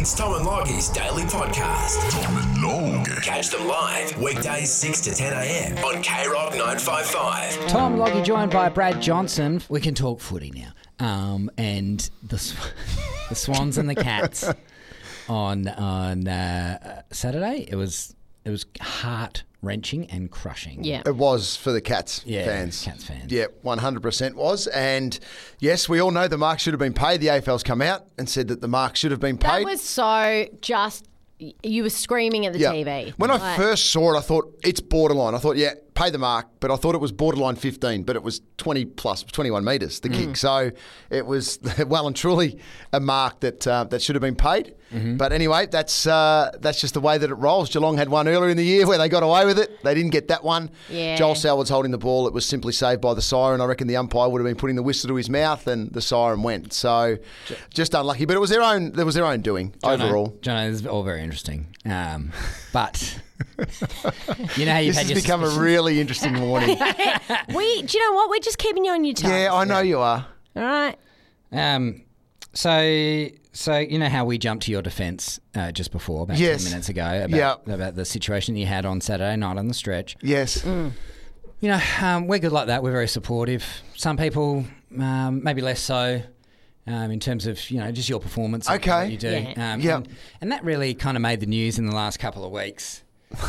It's Tom and Loggie's daily podcast. Tom and Log. Catch them live weekdays 6 to 10 a.m. on K-Rock 955. Tom Loggie joined by Brad Johnson. We can talk footy now. And the Swans and the Cats on Saturday. It was heart-wrenching and crushing. Yeah. It was for the Cats fans. Cats fans. Yeah, 100% was. And yes, we all know the mark should have been paid. The AFL's come out and said that the mark should have been paid. That was so just, you were screaming at the TV. When I first saw it, I thought it's borderline. I thought, yeah, pay the mark, but I thought it was borderline 15, but it was 20 plus, 21 metres, the kick. So it was well and truly a mark that should have been paid. But anyway, that's just the way that it rolls. Geelong had one earlier in the year where they got away with it. They didn't get that one. Yeah. Joel Selwood's holding the ball. It was simply saved by the siren. I reckon the umpire would have been putting the whistle to his mouth and the siren went. So just unlucky. But it was their own doing overall. Jono, this is all very interesting. But you know how you've This had has become a really interesting morning. Do you know what? We're just keeping you on your toes. Yeah, I know you are. All right. So you know how we jumped to your defence just before, about 10 minutes ago, about the situation you had on Saturday night on the stretch. Yes. You know, we're good like that. We're very supportive. Some people maybe less so. In terms of, you know, just your performance and what you do. Yeah. And that really kind of made the news in the last couple of weeks.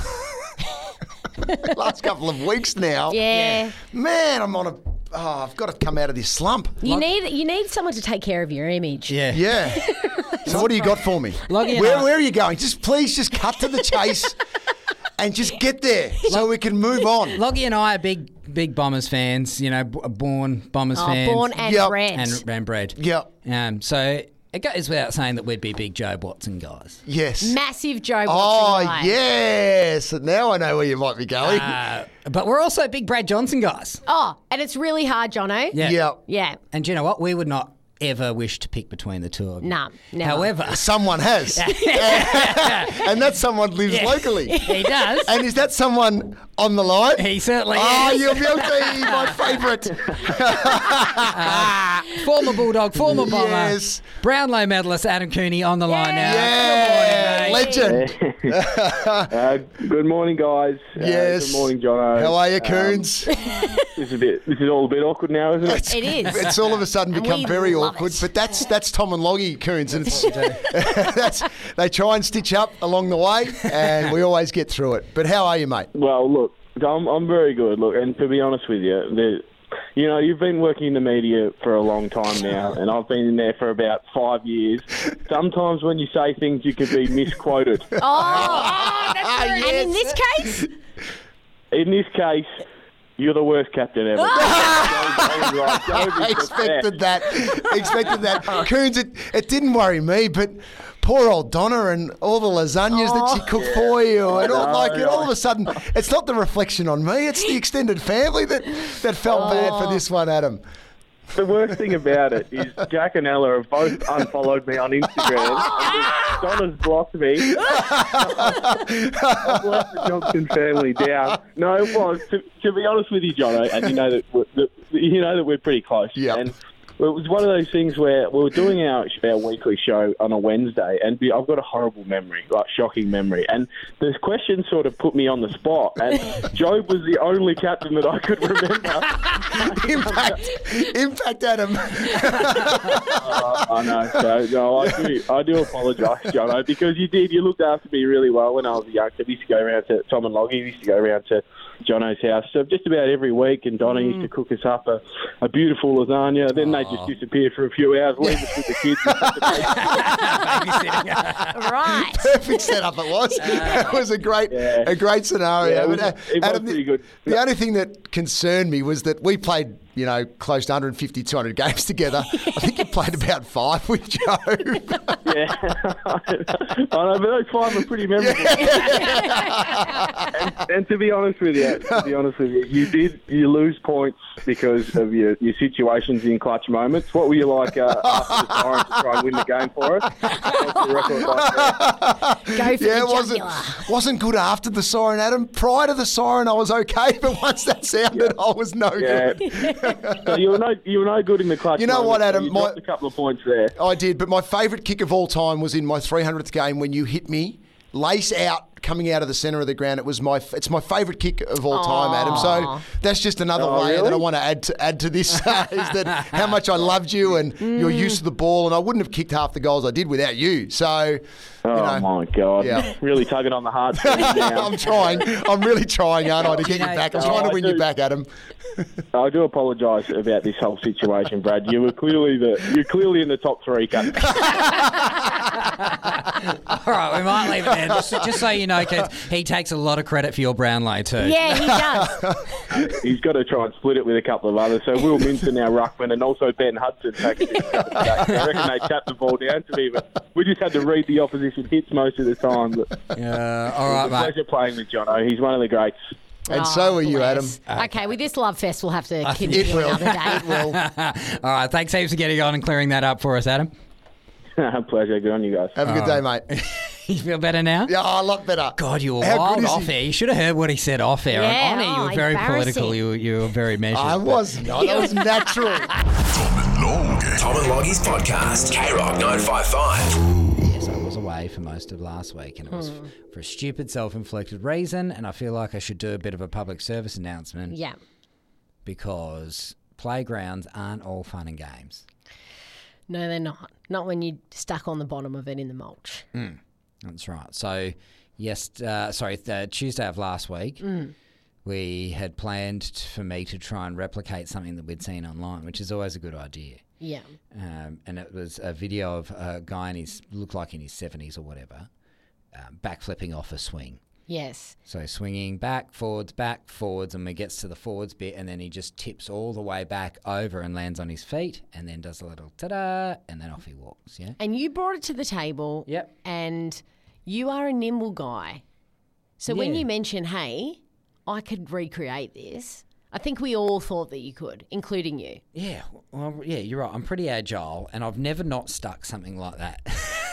Last couple of weeks now. Yeah. Man, I've got to come out of this slump. You need someone to take care of your image. Yeah. Yeah. So what do you got for me? Loggie and Where are you going? Please cut to the chase and just get there so we can move on. Loggie and I are big Bombers fans, you know, born Bombers fans. Born and bred. And bred. Yep. So it goes without saying that we'd be big Joe Watson guys. Yes. Massive Joe Watson. Oh, guy. yes. Now I know where you might be going. But we're also big Brad Johnson guys. Oh, and it's really hard, Jono. Yeah. Yep. Yeah. And do you know what? We would not ever wish to pick between the two of you. Nah, never. However, Someone has. And that someone lives locally. he does. And is that someone on the line? He certainly Oh, is. you're guilty. My favourite. Former Bulldog, former Bomber, Yes. Brownlow medalist Adam Cooney on the line now. Yeah. Good morning, mate. Legend. Good morning, guys. Yes. Good morning, Jono. How are you, Coons? This is all a bit awkward now, isn't it? It is. It's all of a sudden And become we very love awkward, it. but that's Tom and Loggie, Coons, and they try and stitch up along the way, and we always get through it. But how are you, mate? Well, look, I'm very good. Look, and to be honest with you, you know, you've been working in the media for a long time now, and I've been in there for about 5 years. Sometimes when you say things, you can be misquoted. Oh, that's good. And in this case? In this case, you're the worst captain ever. I expected that. Coons, it didn't worry me, but poor old Donna and all the lasagnas that she cooked for you, and all of a sudden, it's not the reflection on me, it's the extended family that felt bad for this one, Adam. The worst thing about it is Jack and Ella have both unfollowed me on Instagram. Donna's blocked me. I've let the Johnson family down. No, well, to be honest with you, Jono, and you know that we're pretty close. Yep. And it was one of those things where we were doing our weekly show on a Wednesday, and I've got a horrible memory, like shocking memory. And the question sort of put me on the spot, and Job was the only captain that I could remember. Impact, Adam. I know. So, no, I do apologise, Jono, because you looked after me really well when I was a youngster. We used to go around to Tom and Loggie. We used to go around to Jono's house just about every week, and Donna used to cook us up a beautiful lasagna. Then they just disappear for a few hours, leave us with the kids. Right. Perfect setup it was. It was a great scenario. Yeah, it was pretty good. The only thing that concerned me was that we played, you know, close to 150, 200 games together. I think you played about 5 with Joe. Yeah. I know, but those 5 are pretty memorable. and to be honest with you, you lose points because of your situations in clutch moments. What were you like after the siren to try and win the game for us? What's your record like there? Go for the jugular. Wasn't good after the siren, Adam. Prior to the siren, I was okay, but once that sounded, I was no good. So you were no good in the clutch. You know what, Adam? You dropped a couple of points there. I did, but my favourite kick of all time was in my 300th game when you hit me, lace out, coming out of the centre of the ground. It's my favourite kick of all time, Adam. So that's just another layer really? that I want to add to this, is that how much I loved you and your use of the ball, and I wouldn't have kicked half the goals I did without you. So, My God. Yeah. Really tugging on the heartstrings now. I'm trying. I'm really trying, aren't I, to get you back? I'm trying to win you back, Adam. I do apologise about this whole situation, Brad. You're clearly in the top three, Captain. All right, we might leave it there. Just so you know, Keith, he takes a lot of credit for your Brownlow too. Yeah, he does. He's got to try and split it with a couple of others. So Will Minton, our ruckman, and also Ben Hudson taking it. I reckon they tapped the ball down to me, but we just had to read the opposition hits most of the time. But All right, it's a mate. pleasure playing with Jono. He's one of the greats. And so are you, Adam. Bless. Okay, with this love fest, we'll have to continue another day. It will. All right, thanks heaps for getting on and clearing that up for us, Adam. Pleasure. Good on you guys. Have a good day, mate. You feel better now? Yeah, a lot better. God, you were How wild good is off he? air. You should have heard what he said off air. Yeah, On air, you were very embarrassing. political. You were very measured. I was not. That was natural. Tom and Loggy's podcast. K-Rock 955. Yes, I was away for most of last week, and it was for a stupid self-inflicted reason, and I feel like I should do a bit of a public service announcement Yeah. because playgrounds aren't all fun and games. No, they're not. Not when you're stuck on the bottom of it in the mulch. That's right. So, the Tuesday of last week, we had planned for me to try and replicate something that we'd seen online, which is always a good idea. Yeah. And it was a video of a guy looked like in his 70s or whatever, backflipping off a swing. Yes. So swinging back, forwards, and he gets to the forwards bit, and then he just tips all the way back over and lands on his feet, and then does a little ta-da, and then off he walks, yeah? And you brought it to the table. Yep. And you are a nimble guy. So when Yeah. you mention, hey, I could recreate this, I think we all thought that you could, including you. Yeah, well, yeah, you're right. I'm pretty agile, and I've never not stuck something like that.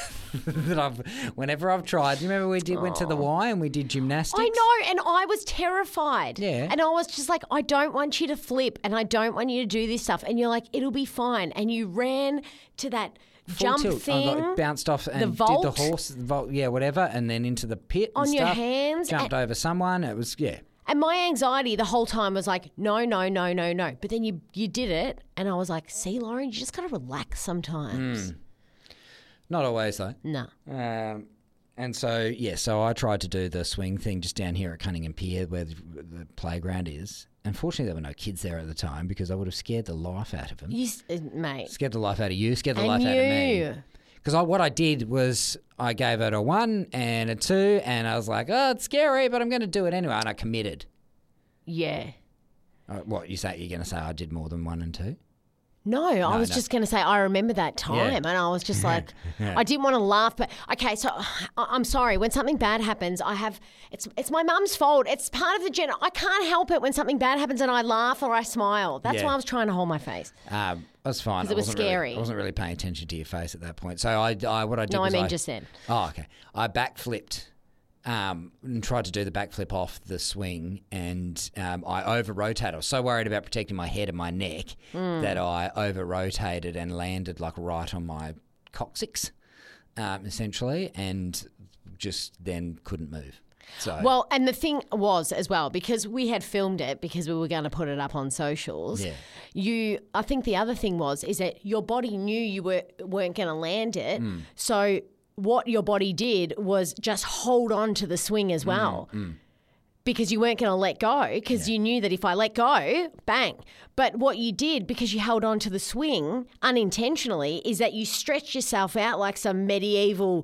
Whenever I've tried. Do you remember went to the Y and we did gymnastics? I know, and I was terrified. Yeah. And I was just like, I don't want you to flip, and I don't want you to do this stuff. And you're like, it'll be fine. And you ran to that Full jump tilt. thing. I bounced off and did the vault. horse, the vault, yeah, whatever, and then into the pit and On your stuff. hands Jumped over someone. It was, yeah. And my anxiety the whole time was like, no. But then you did it, and I was like, see, Lauren, you just got to relax sometimes. Not always, though. No. And so, so I tried to do the swing thing just down here at Cunningham Pier where the playground is. Unfortunately, there were no kids there at the time because I would have scared the life out of them. Mate. Scared the life out of you, scared the And life out of me. you. Because what I did was I gave it a 1 and a 2 and I was like, oh, it's scary, but I'm going to do it anyway. And I committed. Yeah. What, you're going to say I did more than 1 and 2? No, I was just going to say, I remember that time. And I was just like, I didn't want to laugh. But, okay, so I'm sorry. When something bad happens, it's my mum's fault. It's part of the I can't help it when something bad happens and I laugh or I smile. That's why I was trying to hold my face. That's fine. 'Cause it was scary. I wasn't really paying attention to your face at that point. So what I did No, was I mean just then. Oh, okay. I backflipped and tried to do the backflip off the swing, and I over-rotated. I was so worried about protecting my head and my neck that I over-rotated and landed like right on my coccyx, essentially, and just then couldn't move. So Well, and the thing was as well, because we had filmed it because we were going to put it up on socials. Yeah. I think the other thing is that your body knew you weren't going to land it. So what your body did was just hold on to the swing as well. Because you weren't going to let go, because you knew that if I let go, bang. But what you did, because you held on to the swing unintentionally, is that you stretched yourself out like some medieval,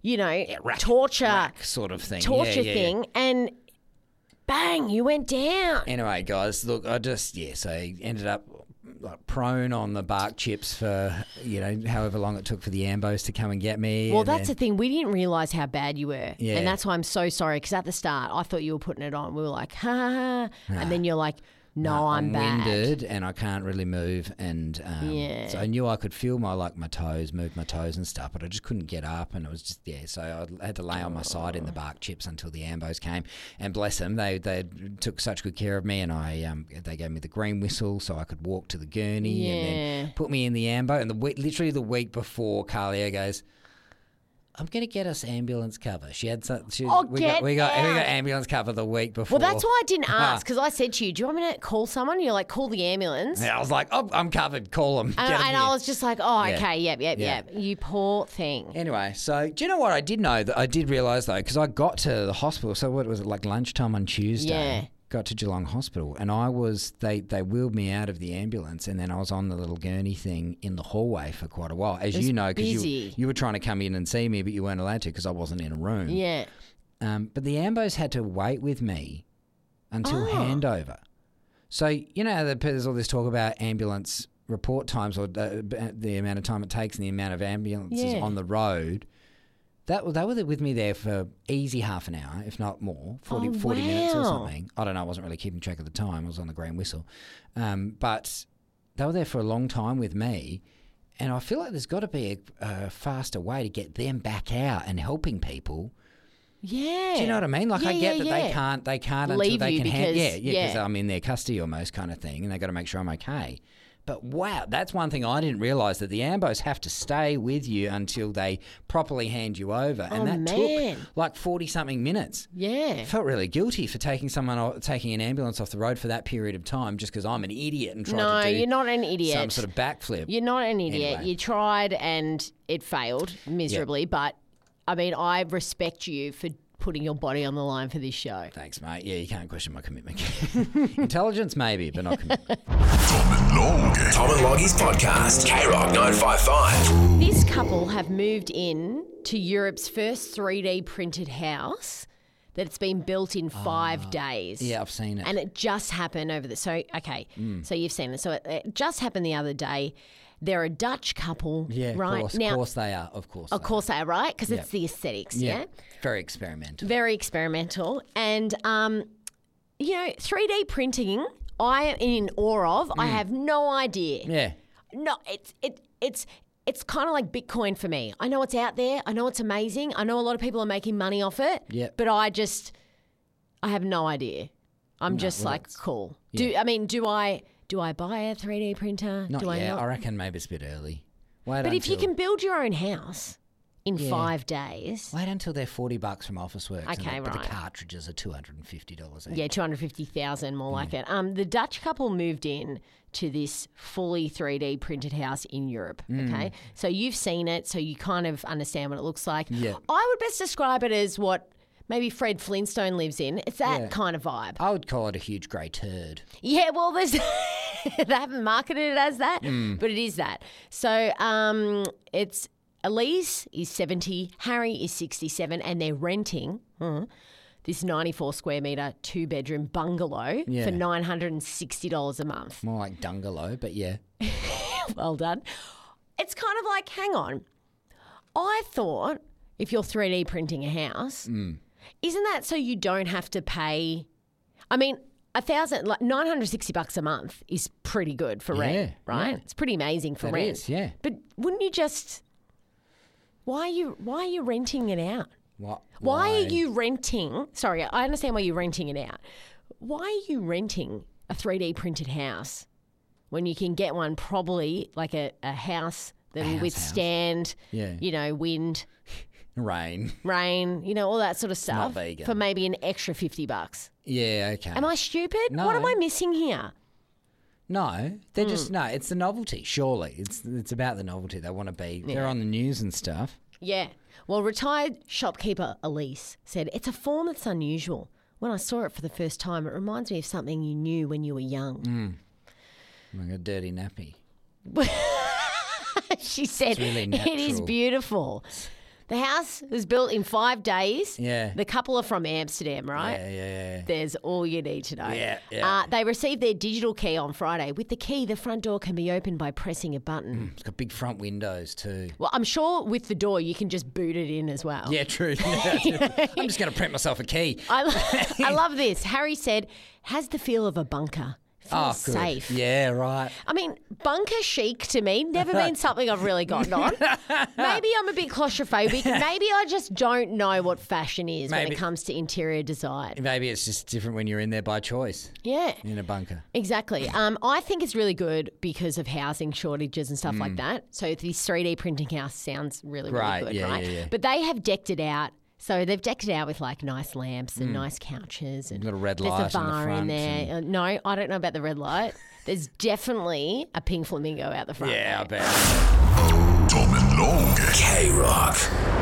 torture rack sort of thing. thing, and bang, you went down. Anyway, guys, look, I ended up like prone on the bark chips for, however long it took for the ambos to come and get me. Well, that's the thing. We didn't realise how bad you were. Yeah. And that's why I'm so sorry, because at the start, I thought you were putting it on. We were like, ha, ha, ha. And then you're like, No, I'm bad. winded and I can't really move, and Yeah. so I knew I could feel my toes, move my toes and stuff, but I just couldn't get up, and it was just so I had to lay on my side in the bark chips until the ambos came, and bless them, they took such good care of me, and they gave me the green whistle so I could walk to the gurney, and then put me in the ambo, and literally the week before, Carlia goes, I'm going to get us ambulance cover. She had some. We got ambulance cover the week before. Well, that's why I didn't ask, because I said to you, do you want me to call someone? You're like, call the ambulance. Yeah, I was like, oh, I'm covered. Call them. And I was just like, oh, okay, yep. You poor thing. Anyway, so do you know what I did know? That I did realise, though, because I got to the hospital. So what was it, like lunchtime on Tuesday? Yeah. Got to Geelong Hospital, and they wheeled me out of the ambulance, and then I was on the little gurney thing in the hallway for quite a while, as you know, because you were trying to come in and see me, but you weren't allowed to because I wasn't in a room. Yeah. But the ambos had to wait with me until handover. So you know, there's all this talk about ambulance report times, or the amount of time it takes and the amount of ambulances on the road. They were with me there for easy half an hour, if not more, 40 minutes or something. I don't know. I wasn't really keeping track of the time. I was on the green whistle. But they were there for a long time with me. And I feel like there's got to be a faster way to get them back out and helping people. Yeah. Do you know what I mean? Like, I get that they can't leave until they you can because, because I'm in their custody almost, kind of thing, and they got to make sure I'm okay. But wow, that's one thing I didn't realise, that the ambos have to stay with you until they properly hand you over, and that took like 40-something minutes. Yeah. I felt really guilty for taking an ambulance off the road for that period of time just because I'm an idiot and tried to do No, you're not an idiot. some sort of backflip. You're not an idiot. Anyway. You tried and it failed miserably, but I mean, I respect you for putting your body on the line for this show. Thanks, mate. Yeah, you can't question my commitment. Intelligence, maybe, but not commitment. Tom and Loggy's podcast, K-Rock 955. This couple have moved in to Europe's first 3D printed house that's been built in 5 days. Yeah, I've seen it. And it just happened over the... So, okay, so you've seen it. So it just happened the other day. They're a Dutch couple, Yeah, right? of course they are. Of course they are, right? Because it's the aesthetics, yeah? Very experimental. Very experimental. And, 3D printing, I am in awe of. I have no idea. Yeah. No, it's kind of like Bitcoin for me. I know it's out there. I know it's amazing. I know a lot of people are making money off it. Yep. But I have no idea. I'm cool. Yeah. Do I buy a 3D printer? Not Do yet. I not? I reckon maybe it's a bit early. But if you can build your own house in 5 days. Wait until they're $40 from Officeworks. Okay, But right. the cartridges are $250 each. Yeah, 250,000 more like it. The Dutch couple moved in to this fully 3D printed house in Europe. Okay, so you've seen it, so you kind of understand what it looks like. Yeah. I would best describe it as what maybe Fred Flintstone lives in. It's that kind of vibe. I would call it a huge grey turd. Yeah, well, there's they haven't marketed it as that, but it is that. So it's Elise is 70, Harry is 67, and they're renting this 94 square metre 2-bedroom bungalow for $960 a month. More like Dungalow, but yeah. Well done. It's kind of like, hang on. I thought if you're 3D printing a house, isn't that so you don't have to pay? I mean, $960 a month is pretty good for rent, right? Yeah. It's pretty amazing for rent. Is, yeah. But wouldn't you just? Why are you renting it out? What? Why are you renting? Sorry, I understand why you're renting it out. Why are you renting a 3D printed house when you can get one probably like a house that will withstand, wind, rain, all that sort of stuff not vegan. for maybe an extra $50? Yeah, okay. Am I stupid? No. What am I missing here? No, they're just it's the novelty. Surely, it's about the novelty. They want to be. They're on the news and stuff. Yeah. Well, retired shopkeeper Elise said, it's a form that's unusual. When I saw it for the first time, it reminds me of something you knew when you were young. Like a dirty nappy. She said, really it is natural. beautiful. The house was built in 5 days. Yeah. The couple are from Amsterdam, right? Yeah. There's all you need to know. Yeah. They received their digital key on Friday. With the key, the front door can be opened by pressing a button. It's got big front windows too. Well, I'm sure with the door, you can just boot it in as well. Yeah, true. I'm just going to print myself a key. I love this. Harry said, has the feel of a bunker. Feels good. safe. Yeah, right. I mean, bunker chic to me, never been something I've really gotten on. Maybe I'm a bit claustrophobic. Maybe I just don't know what fashion is when Maybe. it comes to interior design. Maybe it's just different when you're in there by choice Yeah. in a bunker. Exactly. I think it's really good because of housing shortages and stuff like that. So this 3D printing house sounds really, really Right, good, yeah, right? yeah, yeah. But they have decked it out. So they've decked it out with like nice lamps and nice couches and Got a red there's light a in the bar in front there. No, I don't know about the red light. There's definitely a pink flamingo out the front. Yeah, I there. bet. Tom and Long. K Rock.